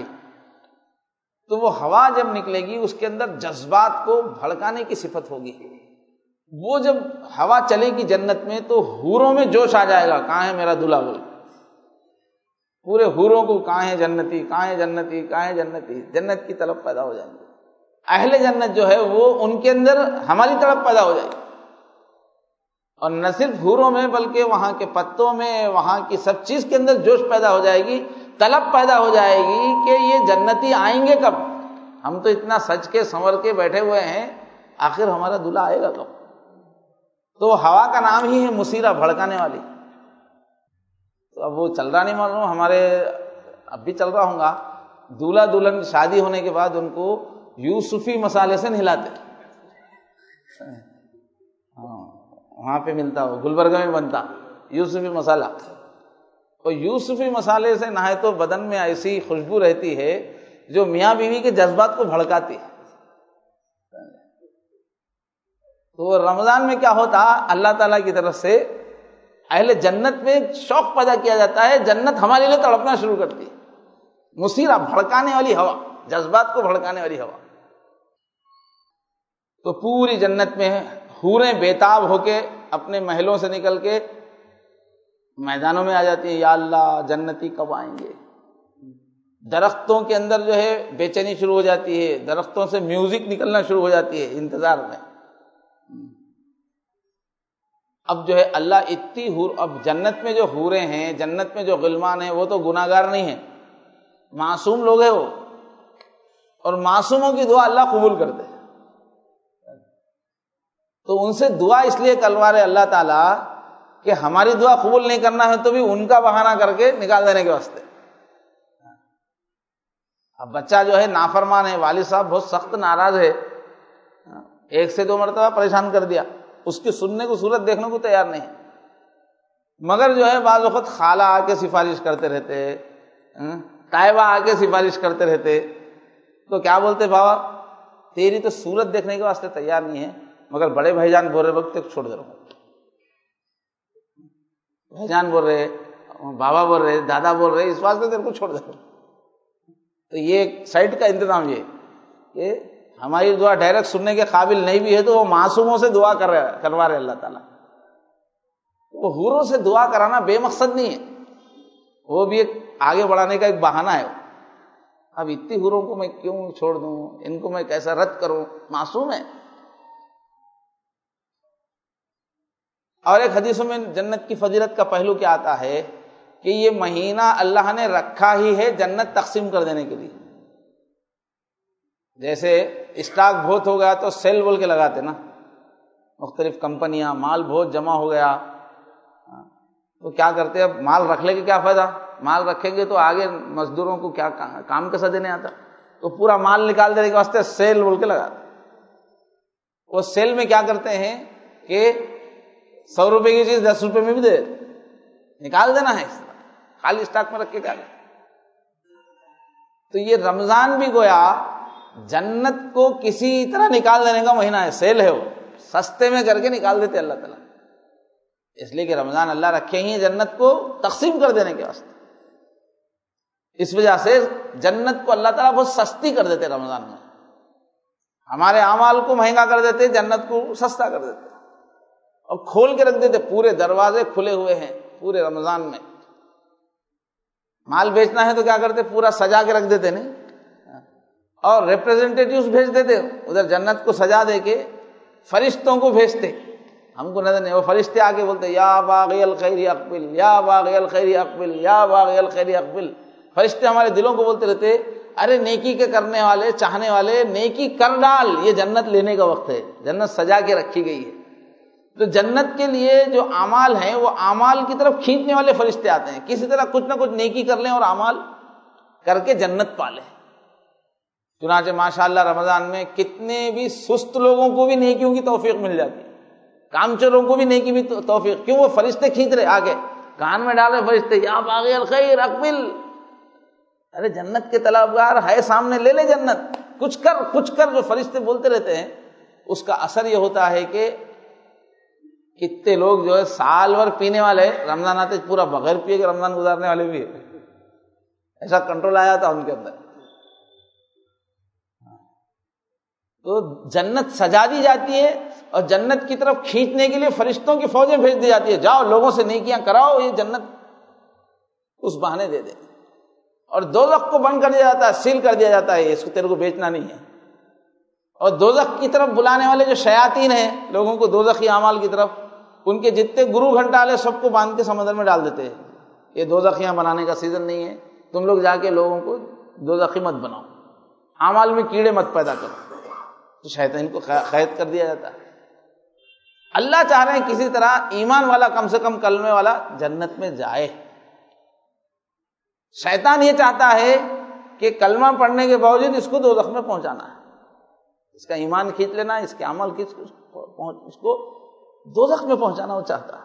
Speaker 1: تو وہ ہوا جب نکلے گی اس کے اندر جذبات کو بھڑکانے کی صفت ہوگی۔ وہ جب ہوا چلے گی جنت میں تو حوروں میں جوش آ جائے گا، کہاں ہے میرا دلہا بول، پورے حوروں کو کہاں ہے جنتی، کہاں ہے جنتی، کہاں ہے جنتی، جنت کی طلب پیدا ہو جائے گی۔ اہل جنت جو ہے وہ ان کے اندر ہماری طرف پیدا ہو جائے گی، اور نہ صرف حوروں میں بلکہ وہاں کے پتوں میں، وہاں کی سب چیز کے اندر جوش پیدا ہو جائے گی، طلب پیدا ہو جائے گی کہ یہ جنتی آئیں گے کب؟ ہم تو اتنا سج کے سنور کے بیٹھے ہوئے ہیں، آخر ہمارا دلہا آئے گا کب؟ تو ہوا کا نام ہی ہے مسیرہ، بھڑکانے والی۔ تو اب وہ چل رہا نہیں معلوم، ہمارے اب بھی چل رہا ہوں گا، دولہا دلہن شادی ہونے کے بعد ان کو یوسفی مسالے سے نہلاتے، وہاں پہ ملتا، وہ گلبرگہ میں بنتا یوسفی مسالہ، اور یوسفی مسالے سے نہائے تو بدن میں ایسی خوشبو رہتی ہے جو میاں بیوی کے جذبات کو بھڑکاتی ہے۔ تو رمضان میں کیا ہوتا، اللہ تعالیٰ کی طرف سے اہل جنت میں شوق پیدا کیا جاتا ہے، جنت ہمارے لیے تڑپنا شروع کرتی ہے۔ مسیرہ، بھڑکانے والی ہوا، جذبات کو بھڑکانے والی ہوا۔ تو پوری جنت میں حوریں بےتاب ہو کے اپنے محلوں سے نکل کے میدانوں میں آ جاتی ہیں، یا اللہ جنتی کب آئیں گے، درختوں کے اندر جو ہے بے چینی شروع ہو جاتی ہے، درختوں سے میوزک نکلنا شروع ہو جاتی ہے انتظار میں۔ اب جو ہے اللہ اب جنت میں جو حوریں ہیں، جنت میں جو غلمان ہیں، وہ تو گناہ گار نہیں ہیں، معصوم لوگ ہیں وہ، اور معصوموں کی دعا اللہ قبول کرتے ہیں۔ تو ان سے دعا اس لیے کروا رہے اللہ تعالیٰ کہ ہماری دعا قبول نہیں کرنا ہے تو بھی ان کا بہانہ کر کے نکال دینے کے واسطے۔ اب بچہ جو ہے نافرمان ہے، والد صاحب بہت سخت ناراض ہے، 1 سے 2 مرتبہ پریشان کر دیا، اس کی سننے کو صورت دیکھنے کو تیار نہیں، مگر جو ہے بعض وقت خالہ آ کے سفارش کرتے رہتے، طیبہ آ کے سفارش کرتے رہتے، تو کیا بولتے، بابا تیری تو صورت دیکھنے کے واسطے تیار نہیں ہے، مگر بڑے بھائی جان بول رہے وقت تک چھوڑ دے رہا ہوں، بھائی جان بول رہے، بابا بول رہے، دادا بول رہے، اس واسطے تیرے کو چھوڑ دے رہا ہوں۔ تو یہ سائڈ کا انتظام یہ کہ ہماری دعا ڈائریکٹ سننے کے قابل نہیں بھی ہے تو وہ معصوموں سے دعا کروا رہے اللہ تعالیٰ۔ وہ حوروں سے دعا کرانا بے مقصد نہیں ہے، وہ بھی ایک آگے بڑھانے کا ایک بہانہ ہے۔ اب اتنی حوروں کو میں کیوں چھوڑ دوں، ان کو میں کیسا رد کروں، معصوم ہے۔ اور ایک حدیثوں میں جنت کی فضیلت کا پہلو کیا آتا ہے کہ یہ مہینہ اللہ نے رکھا ہی ہے جنت تقسیم کر دینے کے لیے۔ جیسے اسٹاک بہت ہو گیا تو سیل بول کے لگاتے نا، مختلف کمپنیاں، مال بہت جمع ہو گیا تو کیا کرتے، اب مال رکھ لے کے کیا فائدہ، مال رکھیں گے تو آگے مزدوروں کو کیا کام کیسا دینے آتا، تو پورا مال نکال دینے کے واسطے سیل بول کے لگاتے۔ وہ سیل میں کیا کرتے ہیں کہ 100 روپے کی چیز 10 روپے میں بھی دے، نکال دینا ہے، اس طرح خالی اسٹاک میں رکھ کے کیا کریں۔ تو یہ رمضان بھی گویا جنت کو کسی طرح نکال دینے کا مہینہ ہے، سیل ہے، وہ سستے میں کر کے نکال دیتے اللہ تعالیٰ، اس لیے کہ رمضان اللہ رکھے ہی جنت کو تقسیم کر دینے کے واسطے۔ اس وجہ سے جنت کو اللہ تعالیٰ بہت سستی کر دیتے رمضان میں، ہمارے اعمال کو مہنگا کر دیتے، جنت کو سستا کر دیتے اور کھول کے رکھ دیتے، پورے دروازے کھلے ہوئے ہیں پورے رمضان میں۔ مال بیچنا ہے تو کیا کرتے، پورا سجا کے رکھ دیتے نہیں، اور ریپریزنٹیٹیوز بھیج دیتے ادھر جنت کو سجا دے کے، فرشتوں کو بھیجتے، ہم کو نظر نہیں، وہ فرشتے آ کے بولتے یا باغی الخیر اقبل، یا باغی الخیر اقبل، یا باغی الخیر اقبل۔ فرشتے ہمارے دلوں کو بولتے رہتے، ارے نیکی کے کرنے والے، چاہنے والے، نیکی کر ڈال، یہ جنت لینے کا وقت ہے، جنت سجا کے رکھی گئی ہے۔ تو جنت کے لیے جو اعمال ہیں وہ اعمال کی طرف کھینچنے والے فرشتے آتے ہیں، کسی طرح کچھ نہ کچھ نیکی کر لیں اور اعمال کر کے جنت پالیں۔ چنانچہ ماشاءاللہ رمضان میں کتنے بھی سست لوگوں کو بھی نیکیوں کی توفیق مل جاتی ہے، کامچوروں کو بھی نیکی بھی توفیق، کیوں، وہ فرشتے کھینچ رہے، آگے کان میں ڈال رہے فرشتے، یا باغی الخیر اقبل، ارے جنت کے طلبگار ہے سامنے، لے لے جنت، کچھ کر، جو فرشتے بولتے رہتے ہیں اس کا اثر یہ ہوتا ہے کہ کتنے لوگ جو ہے سال بھر پینے والے، رمضان آتے پورا بغیر پیے کے رمضان گزارنے والے بھی ہیں، ایسا کنٹرول آیا تھا ان کے اندر۔ تو جنت سجا دی جاتی ہے اور جنت کی طرف کھینچنے کے لیے فرشتوں کی فوجیں بھیج دی جاتی ہے، جاؤ لوگوں سے نیکیاں کراؤ، یہ جنت اس بہانے دے دے۔ اور دوزخ کو بند کر دیا جاتا ہے، سیل کر دیا جاتا ہے، اس کو تیرے کو بیچنا نہیں ہے۔ اور دوزخ کی طرف بلانے والے جو شیاطین ہیں لوگوں کو دوزخی اعمال کی طرف، ان کے جتنے گرو گھنٹالے سب کو باندھ کے سمندر میں ڈال دیتے ہیں، یہ دوزخیاں بنانے کا سیزن نہیں ہے، تم لوگ جا کے لوگوں کو دوزخی مت بناؤ، اعمال میں کیڑے مت پیدا کرو، تو شیطان کو قید کر دیا جاتا ہے۔ اللہ چاہ رہے ہیں کسی طرح ایمان والا، کم سے کم کلمے والا جنت میں جائے۔ شیطان یہ چاہتا ہے کہ کلمہ پڑھنے کے باوجود اس کو دوزخ میں پہنچانا ہے، اس کا ایمان کھینچ لینا، اس کے عمل اس کو دوزخ میں پہنچانا وہ چاہتا ہے۔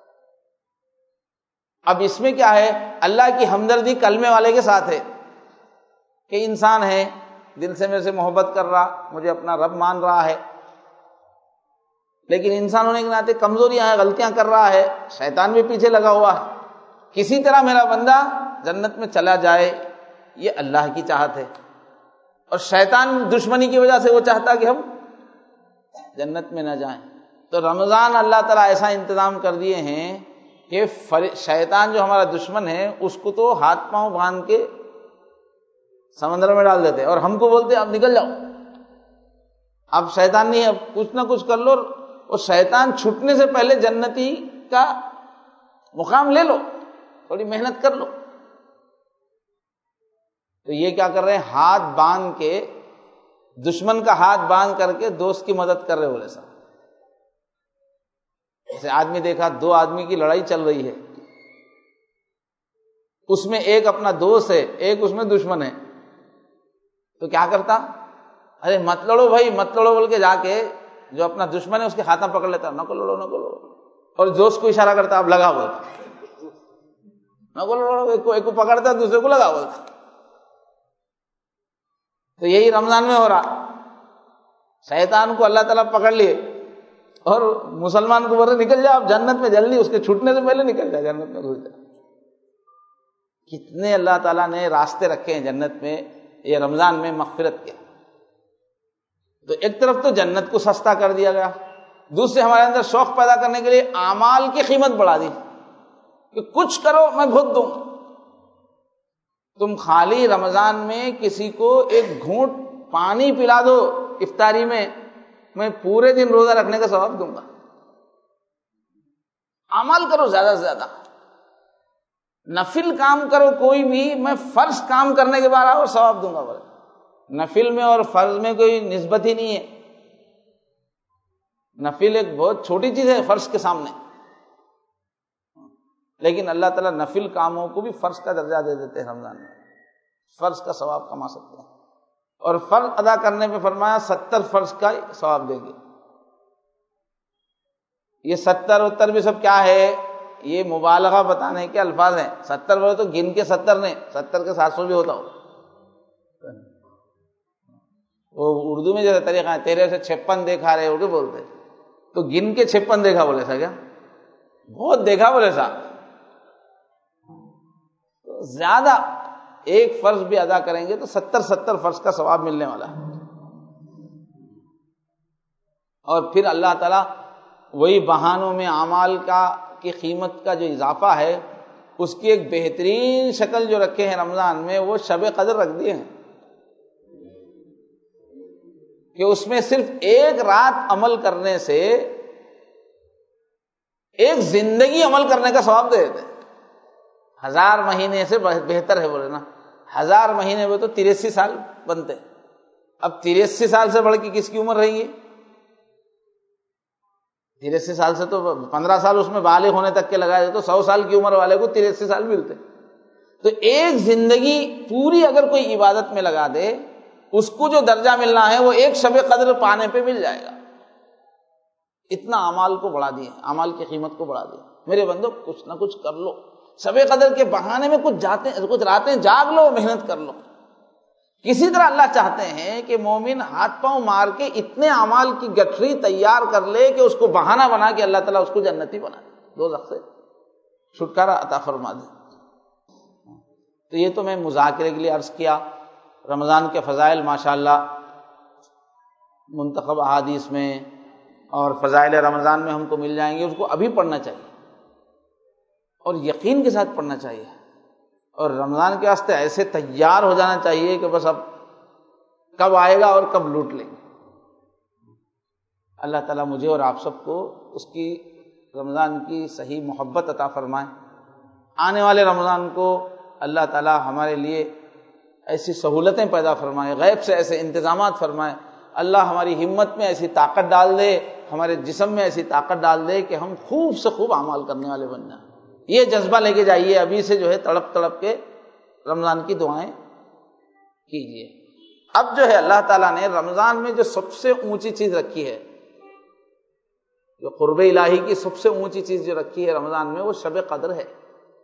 Speaker 1: اب اس میں کیا ہے، اللہ کی ہمدردی کلمے والے کے ساتھ ہے کہ انسان ہے، دل سے میرے سے محبت کر رہا، مجھے اپنا رب مان رہا ہے، لیکن انسان ہونے کے ناطے کمزوریاں ہیں، غلطیاں کر رہا ہے، شیطان بھی پیچھے لگا ہوا ہے، کسی طرح میرا بندہ جنت میں چلا جائے، یہ اللہ کی چاہت ہے۔ اور شیطان دشمنی کی وجہ سے وہ چاہتا کہ ہم جنت میں نہ جائیں۔ تو رمضان اللہ تعالیٰ ایسا انتظام کر دیے ہیں کہ شیطان جو ہمارا دشمن ہے اس کو تو ہاتھ پاؤں باندھ کے سمندر میں ڈال دیتے اور ہم کو بولتے اب نکل جاؤ، اب شیطان نہیں ہے، اب کچھ نہ کچھ کر لو، اور شیطان چھٹنے سے پہلے جنتی کا مقام لے لو، تھوڑی محنت کر لو۔ تو یہ کیا کر رہے ہیں؟ ہاتھ باندھ کے، دشمن کا ہاتھ باندھ کر کے دوست کی مدد کر رہے بولے صاحب۔ جیسے آدمی دیکھا، دو آدمی کی لڑائی چل رہی ہے، اس میں ایک اپنا دوست ہے، ایک اس میں دشمن ہے، تو کیا کرتا؟ ارے مت لڑو بھائی، مت لڑو بول کے جا کے جو اپنا دشمن ہے اس کے ہاتھ پکڑ لیتا، نہ کو لڑو، نہ کو لڑو، اور دوست کو اشارہ کرتا اب لگا بولتا، نہ کو لڑو، ایک کو پکڑتا دوسرے کو لگا بولتا۔ تو یہی رمضان میں ہو رہا، شیطان کو اللہ تعالیٰ پکڑ لیے اور مسلمان کو بول رہے نکل جا اب جنت میں، جلدی اس کے چھوٹنے سے پہلے نکل جا، جنت میں گھس جا۔ کتنے اللہ تعالیٰ نے راستے رکھے ہیں جنت میں، یہ رمضان میں مغفرت کے۔ تو ایک طرف تو جنت کو سستا کر دیا گیا، دوسرے ہمارے اندر شوق پیدا کرنے کے لیے اعمال کی قیمت بڑھا دی کہ کچھ کرو میں بھوت دوں۔ تم خالی رمضان میں کسی کو ایک گھونٹ پانی پلا دو افطاری میں پورے دن روزہ رکھنے کا ثواب دوں گا۔ عمل کرو زیادہ سے زیادہ، نفل کام کرو کوئی بھی، میں فرض کام کرنے کے بعد اور ثواب دوں گا۔ بولے نفل میں اور فرض میں کوئی نسبت ہی نہیں ہے، نفل ایک بہت چھوٹی چیز ہے فرض کے سامنے، لیکن اللہ تعالیٰ نفل کاموں کو بھی فرض کا درجہ دے دیتے ہیں رمضان میں، فرض کا ثواب کما سکتے ہیں۔ اور فرض ادا کرنے پہ فرمایا 70 فرض کا ثواب دیں گے۔ یہ 70 بھی سب کیا ہے؟ یہ مبالغہ بتانے کے الفاظ ہیں۔ 70 بولے تو گن کے 70 نہیں، 70 کے 700 بھی ہوتا ہو۔ وہ اردو میں جیسا طریقہ ہے، تیرے سے 56 دیکھا رہے ہو کے بولتے، تو گن کے 56 دیکھا بولے سا کیا؟ بہت دیکھا بولے سا، زیادہ ایک فرض بھی ادا کریں گے تو 70 فرض کا ثواب ملنے والا ہے۔ اور پھر اللہ تعالیٰ وہی بہانوں میں اعمال کی قیمت کا جو اضافہ ہے، اس کی ایک بہترین شکل جو رکھے ہیں رمضان میں، وہ شب قدر رکھ دیے ہیں کہ اس میں صرف ایک رات عمل کرنے سے ایک زندگی عمل کرنے کا ثواب دے دیتے ہیں۔ 1000 مہینے سے بہتر ہے بولے نا، 1000 مہینے میں تو 83 سال بنتے، اب 83 سال سے بڑھ کے کس کی عمر رہے گی؟ 83 سال سے تو 15 سال اس میں بالغ ہونے تک کے لگائے تو 100 سال کی عمر والے کو 83 سال ملتے۔ تو ایک زندگی پوری اگر کوئی عبادت میں لگا دے، اس کو جو درجہ ملنا ہے وہ ایک شب قدر پانے پہ مل جائے گا۔ اتنا اعمال کو بڑھا دیا، اعمال کی قیمت کو بڑھا دیا۔ میرے بندو کچھ نہ کچھ کر لو، شب قدر کے بہانے میں کچھ راتیں جاگ لو، محنت کر لو۔ کسی طرح اللہ چاہتے ہیں کہ مومن ہاتھ پاؤں مار کے اتنے اعمال کی گٹھری تیار کر لے کہ اس کو بہانہ بنا کے اللہ تعالیٰ اس کو جنتی بنا دے، دوزخ سے چھٹکارا عطا فرما دے۔ تو یہ تو میں مذاکرے کے لیے عرض کیا۔ رمضان کے فضائل ماشاءاللہ منتخب احادیث میں اور فضائل رمضان میں ہم کو مل جائیں گے، اس کو ابھی پڑھنا چاہیے اور یقین کے ساتھ پڑھنا چاہیے، اور رمضان کے واسطے ایسے تیار ہو جانا چاہیے کہ بس اب کب آئے گا اور کب لوٹ لیں گے۔ اللہ تعالیٰ مجھے اور آپ سب کو اس کی رمضان کی صحیح محبت عطا فرمائے۔ آنے والے رمضان کو اللہ تعالیٰ ہمارے لیے ایسی سہولتیں پیدا فرمائے، غیب سے ایسے انتظامات فرمائے۔ اللہ ہماری ہمت میں ایسی طاقت ڈال دے، ہمارے جسم میں ایسی طاقت ڈال دے کہ ہم خوب سے خوب اعمال کرنے والے بن جائیں۔ یہ جذبہ لے کے جائیے، ابھی سے جو ہے تڑپ تڑپ کے رمضان کی دعائیں کیجیے۔ اب جو ہے اللہ تعالیٰ نے رمضان میں جو سب سے اونچی چیز رکھی ہے، جو قرب الہی کی سب سے اونچی چیز جو رکھی ہے رمضان میں، وہ شب قدر ہے۔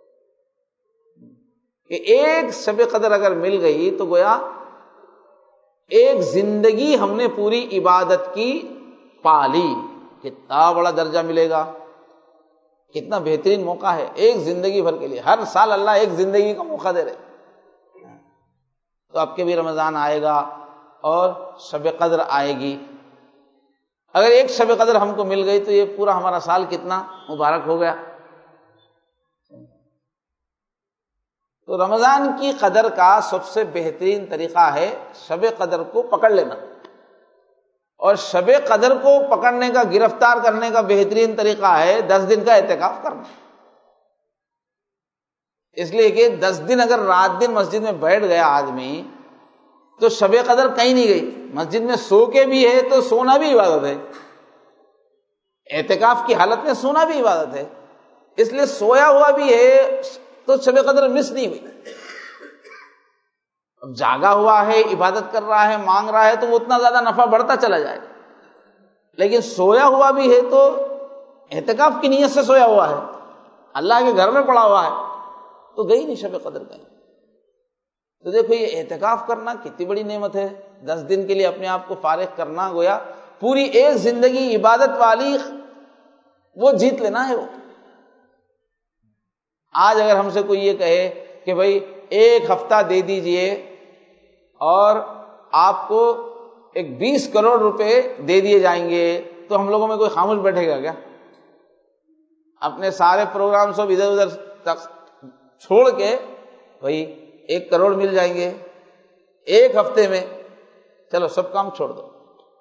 Speaker 1: کہ ایک شب قدر اگر مل گئی تو گویا ایک زندگی ہم نے پوری عبادت کی پالی، کتنا بڑا درجہ ملے گا، کتنا بہترین موقع ہے ایک زندگی بھر کے لیے۔ ہر سال اللہ ایک زندگی کا موقع دے رہے، تو اب کے بھی رمضان آئے گا اور شب قدر آئے گی۔ اگر ایک شب قدر ہم کو مل گئی تو یہ پورا ہمارا سال کتنا مبارک ہو گیا۔ تو رمضان کی قدر کا سب سے بہترین طریقہ ہے شب قدر کو پکڑ لینا، اور شب قدر کو پکڑنے کا، گرفتار کرنے کا بہترین طریقہ ہے 10 دن کا اعتکاف کرنا۔ اس لیے کہ 10 دن اگر رات دن مسجد میں بیٹھ گیا آدمی تو شب قدر کہیں نہیں گئی، مسجد میں سو کے بھی ہے تو سونا بھی عبادت ہے، اعتکاف کی حالت میں سونا بھی عبادت ہے، اس لیے سویا ہوا بھی ہے تو شب قدر مس نہیں ہوئی۔ اب جاگا ہوا ہے، عبادت کر رہا ہے، مانگ رہا ہے تو وہ اتنا زیادہ نفع بڑھتا چلا جائے گا، لیکن سویا ہوا بھی ہے تو اعتکاف کی نیت سے سویا ہوا ہے، اللہ کے گھر میں پڑا ہوا ہے تو گئی نہیں شب قدر کہیں۔ تو دیکھو یہ اعتکاف کرنا کتنی بڑی نعمت ہے، 10 دن کے لیے اپنے آپ کو فارغ کرنا، گویا پوری ایک زندگی عبادت والی وہ جیت لینا ہے۔ وہ آج اگر ہم سے کوئی یہ کہے کہ بھائی 1 ہفتہ دے دیجئے اور آپ کو 20 کروڑ روپے دے دیے جائیں گے تو ہم لوگوں میں کوئی خاموش بیٹھے گا کیا؟ اپنے سارے پروگرام سب ادھر ادھر تک چھوڑ کے بھائی 1 کروڑ مل جائیں گے 1 ہفتے میں، چلو سب کام چھوڑ دو۔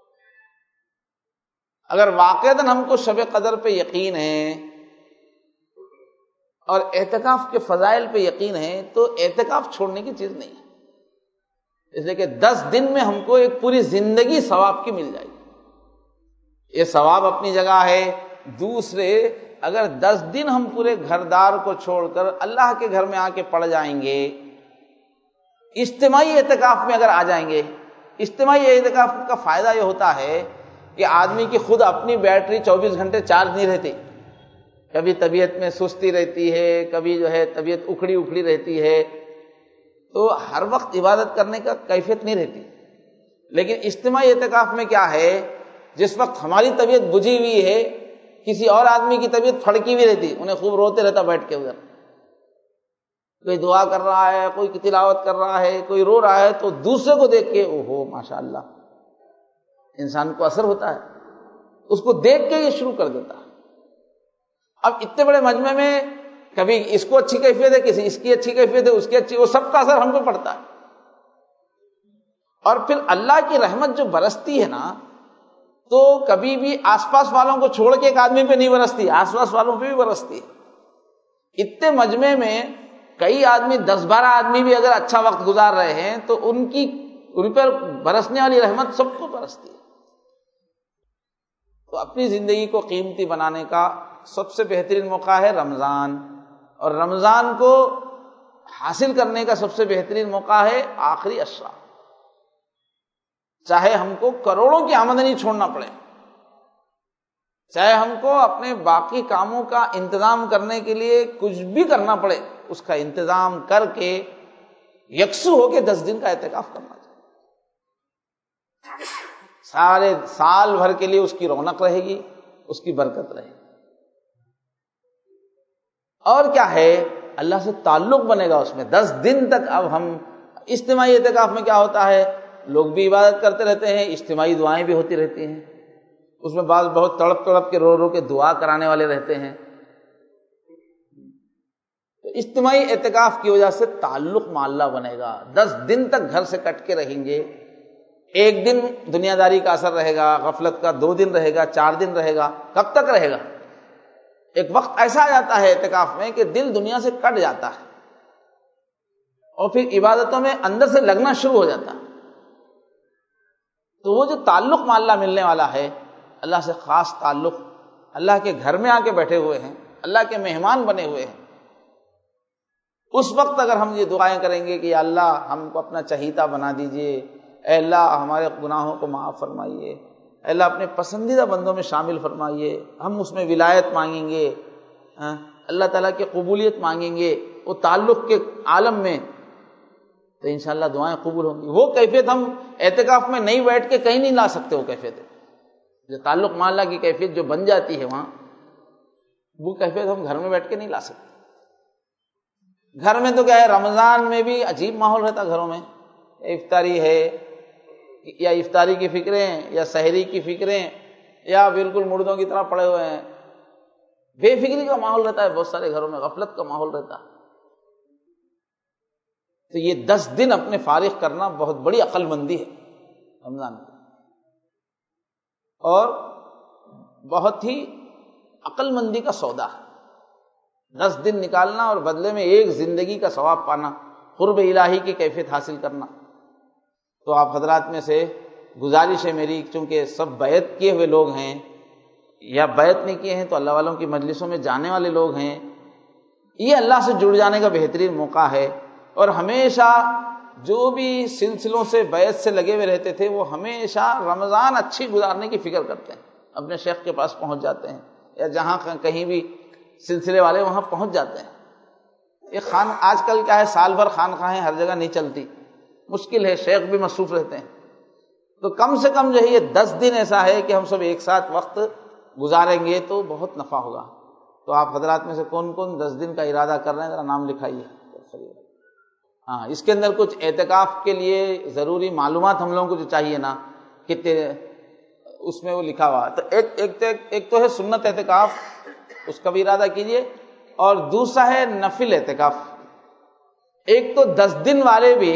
Speaker 1: اگر واقعتاً ہم کو شب قدر پہ یقین ہے اور اعتکاف کے فضائل پہ یقین ہے تو اعتکاف چھوڑنے کی چیز نہیں ہے، اس لیے کہ 10 دن میں ہم کو ایک پوری زندگی ثواب کی مل جائے گی، یہ ثواب اپنی جگہ ہے۔ دوسرے، اگر 10 دن ہم پورے گھر دار کو چھوڑ کر اللہ کے گھر میں آ کے پڑ جائیں گے، اجتماعی اعتکاف میں اگر آ جائیں گے، اجتماعی اعتکاف کا فائدہ یہ ہوتا ہے کہ آدمی کی خود اپنی بیٹری 24 گھنٹے چارج نہیں رہتی، کبھی طبیعت میں سستی رہتی ہے، کبھی جو ہے طبیعت اکھڑی اکھڑی رہتی ہے، تو ہر وقت عبادت کرنے کا کیفیت نہیں رہتی۔ لیکن اجتماعی اعتکاف میں کیا ہے، جس وقت ہماری طبیعت بجھی ہوئی ہے کسی اور آدمی کی طبیعت پھڑکی ہوئی رہتی، انہیں خوب روتے رہتا بیٹھ کے ادھر، کوئی دعا کر رہا ہے، کوئی تلاوت کر رہا ہے، کوئی رو رہا ہے، تو دوسرے کو دیکھ کے اوہو ماشاءاللہ، انسان کو اثر ہوتا ہے، اس کو دیکھ کے یہ شروع کر دیتا ہے۔ اب اتنے بڑے مجمع میں کبھی اس کو اچھی کیفیت ہے، کسی اس کی اچھی کیفیت ہے، اس کی اچھی، وہ سب کا اثر ہم کو پڑتا ہے۔ اور پھر اللہ کی رحمت جو برستی ہے نا، تو کبھی بھی آس پاس والوں کو چھوڑ کے ایک آدمی پہ نہیں برستی، آس پاس والوں پہ بھی برستی ہے۔ اتنے مجمع میں کئی آدمی، 10-12 آدمی بھی اگر اچھا وقت گزار رہے ہیں تو ان پر برسنے والی رحمت سب کو برستی ہے۔ تو اپنی زندگی کو قیمتی بنانے کا سب سے بہترین موقع ہے رمضان، اور رمضان کو حاصل کرنے کا سب سے بہترین موقع ہے آخری اشرا، چاہے ہم کو کروڑوں کی آمدنی چھوڑنا پڑے، چاہے ہم کو اپنے باقی کاموں کا انتظام کرنے کے لیے کچھ بھی کرنا پڑے، اس کا انتظام کر کے یکسو ہو کے 10 دن کا اعتکاف کرنا چاہیے۔ سارے سال بھر کے لیے اس کی رونق رہے گی، اس کی برکت رہے گی، اور کیا ہے، اللہ سے تعلق بنے گا اس میں 10 دن تک۔ اب ہم اجتماعی اعتکاف میں کیا ہوتا ہے، لوگ بھی عبادت کرتے رہتے ہیں، اجتماعی دعائیں بھی ہوتی رہتی ہیں، اس میں بعض بہت تڑپ تڑپ کے رو رو کے دعا کرانے والے رہتے ہیں۔ تو اجتماعی اعتکاف کی وجہ سے تعلق مع اللہ بنے گا، 10 دن تک گھر سے کٹ کے رہیں گے، 1 دن دنیا داری کا اثر رہے گا، غفلت کا 2 دن رہے گا، 4 دن رہے گا، کب تک رہے گا؟ ایک وقت ایسا آ جاتا ہے اعتکاف میں کہ دل دنیا سے کٹ جاتا ہے اور پھر عبادتوں میں اندر سے لگنا شروع ہو جاتا ہے۔ تو وہ جو تعلق مع اللہ ملنے والا ہے، اللہ سے خاص تعلق، اللہ کے گھر میں آ کے بیٹھے ہوئے ہیں، اللہ کے مہمان بنے ہوئے ہیں، اس وقت اگر ہم یہ دعائیں کریں گے کہ یا اللہ ہم کو اپنا چہیتا بنا دیجئے، اے اللہ ہمارے گناہوں کو معاف فرمائیے، اے اللہ اپنے پسندیدہ بندوں میں شامل فرمائیے، ہم اس میں ولایت مانگیں گے، اللہ تعالیٰ کی قبولیت مانگیں گے وہ تعلق کے عالم میں، تو انشاءاللہ دعائیں قبول ہوں گی۔ وہ کیفیت ہم اعتکاف میں نہیں بیٹھ کے کہیں نہیں لا سکتے، وہ کیفیت ہے جو تعلق مع اللہ کی کیفیت جو بن جاتی ہے وہاں، وہ کیفیت ہم گھر میں بیٹھ کے نہیں لا سکتے۔ گھر میں تو کیا ہے، رمضان میں بھی عجیب ماحول رہتا گھروں میں، افطاری ہے یا افطاری کی فکریں یا سحری کی فکریں یا بالکل مردوں کی طرح پڑے ہوئے ہیں، بے فکری کا ماحول رہتا ہے، بہت سارے گھروں میں غفلت کا ماحول رہتا ہے۔ تو یہ 10 دن اپنے فارغ کرنا بہت بڑی عقل مندی ہے رمضان کی، اور بہت ہی عقل مندی کا سودا ہے 10 دن نکالنا اور بدلے میں ایک زندگی کا ثواب پانا، قرب الہی کی کیفیت حاصل کرنا۔ تو آپ حضرات میں سے گزارش ہے میری، چونکہ سب بیعت کیے ہوئے لوگ ہیں یا بیعت نہیں کیے ہیں تو اللہ والوں کی مجلسوں میں جانے والے لوگ ہیں، یہ اللہ سے جڑ جانے کا بہترین موقع ہے، اور ہمیشہ جو بھی سلسلوں سے بیعت سے لگے ہوئے رہتے تھے وہ ہمیشہ رمضان اچھی گزارنے کی فکر کرتے ہیں، اپنے شیخ کے پاس پہنچ جاتے ہیں یا جہاں کہیں بھی سلسلے والے وہاں پہنچ جاتے ہیں۔ یہ آج کل کیا ہے، سال بھر خانقاہیں ہر جگہ نہیں چلتی، مشکل ہے، شیخ بھی مصروف رہتے ہیں، تو کم سے کم جو ہے یہ 10 دن ایسا ہے کہ ہم سب ایک ساتھ وقت گزاریں گے تو بہت نفع ہوگا۔ تو آپ حضرات میں سے کون کون 10 دن کا ارادہ کر رہے ہیں ذرا نام لکھائیے۔ ہاں، اس کے اندر کچھ اعتکاف کے لیے ضروری معلومات ہم لوگوں کو جو چاہیے نا، کتنے اس میں وہ لکھا ہوا ہے، تو ایک تو ہے سنت اعتکاف، اس کا بھی ارادہ کیجیے، اور دوسرا ہے نفل اعتکاف۔ ایک تو 10 دن والے بھی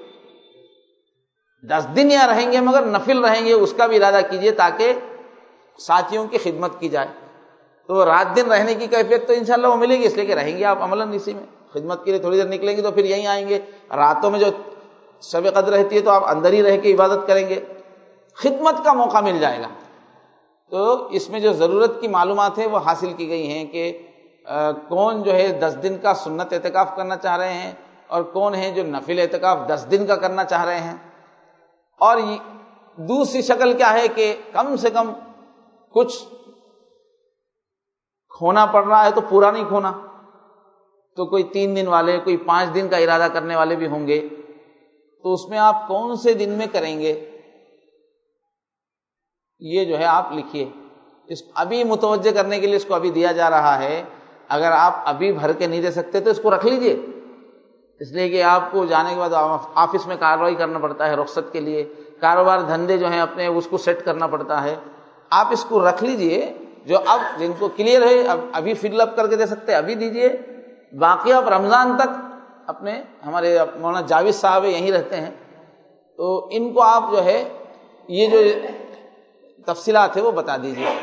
Speaker 1: 10 دن یا رہیں گے مگر نفل رہیں گے، اس کا بھی ارادہ کیجیے تاکہ ساتھیوں کی خدمت کی جائے۔ تو رات دن رہنے کی کیفیت تو انشاءاللہ وہ ملے گی، اس لیے کہ رہیں گے آپ عملاً اسی میں، خدمت کے لیے تھوڑی دیر نکلیں گے تو پھر یہیں آئیں گے۔ راتوں میں جو شب قدر رہتی ہے تو آپ اندر ہی رہ کے عبادت کریں گے، خدمت کا موقع مل جائے گا۔ تو اس میں جو ضرورت کی معلومات ہیں وہ حاصل کی گئی ہیں کہ کون جو ہے 10 دن کا سنت اعتکاف کرنا چاہ رہے ہیں اور کون ہے جو نفل اعتکاف 10 دن کا کرنا چاہ رہے ہیں، اور دوسری شکل کیا ہے کہ کم سے کم کچھ کھونا پڑ رہا ہے تو پورا نہیں کھونا، تو کوئی 3 دن والے، کوئی 5 دن کا ارادہ کرنے والے بھی ہوں گے، تو اس میں آپ کون سے دن میں کریں گے یہ جو ہے آپ لکھیے۔ اس ابھی متوجہ کرنے کے لیے اس کو ابھی دیا جا رہا ہے، اگر آپ ابھی بھر کے نہیں دے سکتے تو اس کو رکھ لیجئے، اس لیے کہ آپ کو جانے کے بعد آفس میں کارروائی کرنا پڑتا ہے رخصت کے لیے، کاروبار دھندے جو ہیں اپنے اس کو سیٹ کرنا پڑتا ہے۔ آپ اس کو رکھ لیجئے، جو اب جن کو کلیئر ہے ابھی فل اپ کر کے دے سکتے ابھی دیجئے، باقی آپ رمضان تک اپنے ہمارے مولانا جاوید صاحب یہیں رہتے ہیں، تو ان کو آپ جو ہے یہ جو تفصیلات ہے وہ بتا دیجئے،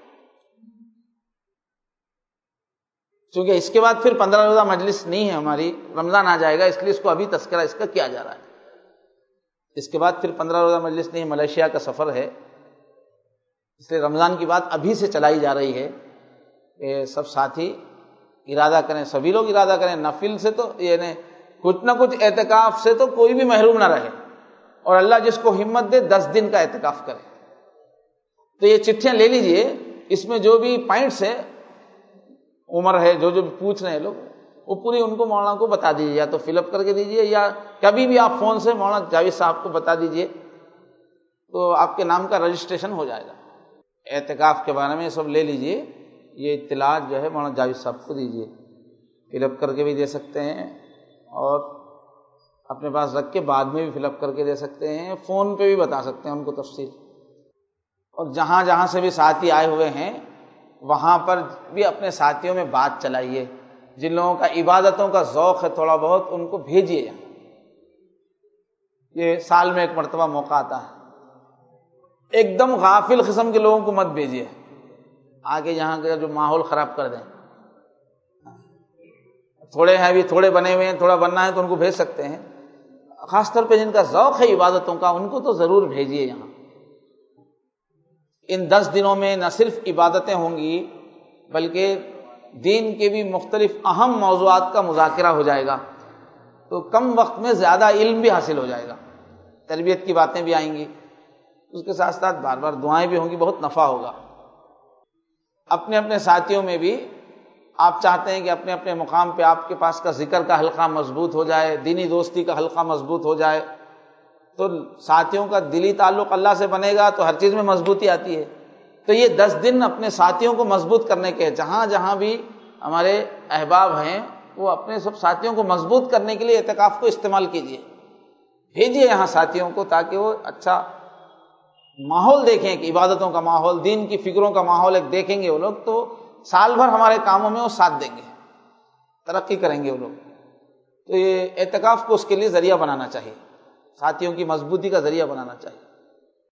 Speaker 1: چونکہ اس کے بعد پھر 15 روزہ مجلس نہیں ہے ہماری، رمضان آ جائے گا، اس لیے اس کو ابھی تذکرہ اس کا کیا جا رہا ہے۔ اس کے بعد پھر 15 روزہ مجلس نہیں، ملیشیا کا سفر ہے، اس لیے رمضان کی بات ابھی سے چلائی جا رہی ہے کہ سب ساتھی ارادہ کریں، سبھی لوگ ارادہ کریں، نفل سے تو یعنی کچھ نہ کچھ اعتکاف سے تو کوئی بھی محروم نہ رہے، اور اللہ جس کو ہمت دے 10 دن کا اعتکاف کرے۔ تو یہ چٹھیاں لے لیجئے، اس میں جو بھی پوائنٹس ہے، عمر ہے، جو پوچھ رہے ہیں لوگ، وہ پوری ان کو مولانا کو بتا دیجیے، یا تو فل اپ کر کے دیجیے یا کبھی بھی آپ فون سے مولانا جاوید صاحب کو بتا دیجیے، تو آپ کے نام کا رجسٹریشن ہو جائے گا۔ اعتکاف کے بارے میں سب لے لیجیے، یہ اطلاعات جو ہے مولانا جاوید صاحب کو دیجیے، فل اپ کر کے بھی دے سکتے ہیں اور اپنے پاس رکھ کے بعد میں بھی فل اپ کر کے دے سکتے ہیں، فون پہ بھی بتا سکتے ہیں ان کو تفصیل۔ اور جہاں جہاں سے بھی ساتھی آئے ہوئے ہیں وہاں پر بھی اپنے ساتھیوں میں بات چلائیے، جن لوگوں کا عبادتوں کا ذوق ہے تھوڑا بہت ان کو بھیجیے یہاں، یہ سال میں ایک مرتبہ موقع آتا ہے، ایک دم غافل قسم کے لوگوں کو مت بھیجیے آگے یہاں کا جو ماحول خراب کر دیں۔ تھوڑے ہیں ابھی، تھوڑے بنے ہوئے ہیں، تھوڑا بننا ہے تو ان کو بھیج سکتے ہیں، خاص طور پہ جن کا ذوق ہے عبادتوں کا ان کو تو ضرور بھیجیے یہاں۔ ان 10 دنوں میں نہ صرف عبادتیں ہوں گی بلکہ دین کے بھی مختلف اہم موضوعات کا مذاکرہ ہو جائے گا، تو کم وقت میں زیادہ علم بھی حاصل ہو جائے گا، تربیت کی باتیں بھی آئیں گی، اس کے ساتھ ساتھ بار بار دعائیں بھی ہوں گی، بہت نفع ہوگا۔ اپنے اپنے ساتھیوں میں بھی آپ چاہتے ہیں کہ اپنے اپنے مقام پہ آپ کے پاس کا ذکر کا حلقہ مضبوط ہو جائے، دینی دوستی کا حلقہ مضبوط ہو جائے، تو ساتھیوں کا دلی تعلق اللہ سے بنے گا تو ہر چیز میں مضبوطی آتی ہے۔ تو یہ 10 دن اپنے ساتھیوں کو مضبوط کرنے کے، جہاں جہاں بھی ہمارے احباب ہیں وہ اپنے سب ساتھیوں کو مضبوط کرنے کے لیے اعتکاف کو استعمال کیجیے، بھیجیے یہاں ساتھیوں کو تاکہ وہ اچھا ماحول دیکھیں، کہ عبادتوں کا ماحول، دین کی فکروں کا ماحول ایک دیکھیں گے وہ لوگ تو سال بھر ہمارے کاموں میں وہ ساتھ دیں گے، ترقی کریں گے وہ لوگ۔ تو یہ اعتکاف کو اس کے لیے ذریعہ بنانا چاہیے، ساتھیوں کی مضبوطی کا ذریعہ بنانا چاہیے۔